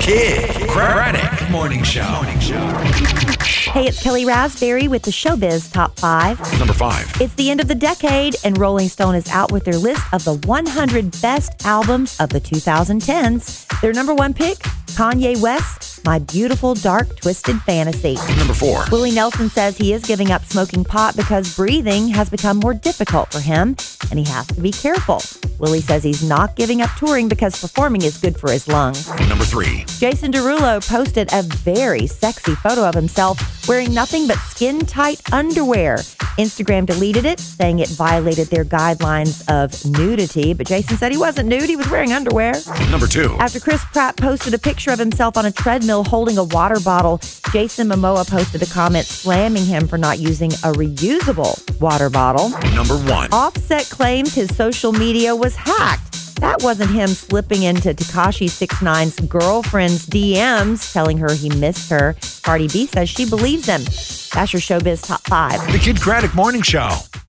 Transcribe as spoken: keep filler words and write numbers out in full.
Kid Craddock Morning Show. Morning Show. Hey, it's Kelly Raspberry with the Showbiz Top five. Number five. It's the end of the decade, and Rolling Stone is out with their list of the one hundred best albums of the twenty tens. Their number one pick, Kanye West, My Beautiful Dark Twisted Fantasy. Number four. Willie Nelson says he is giving up smoking pot because breathing has become more difficult for him, and he has to be careful. Willie says he's not giving up touring because performing is good for his lungs. Number three. Jason Derulo posted a very sexy photo of himself wearing nothing but skin-tight underwear. Instagram deleted it, saying it violated their guidelines of nudity, but Jason said he wasn't nude, he was wearing underwear. Number two. After Chris Pratt posted a picture of himself on a treadmill holding a water bottle, Jason Momoa posted a comment slamming him for not using a reusable water bottle. Number one. Offset claims his social media was hacked. That wasn't him slipping into Tekashi six nine's girlfriend's D Ms, telling her he missed her. Cardi B says she believes him. That's your Showbiz Top five. The Kid Craddock Morning Show.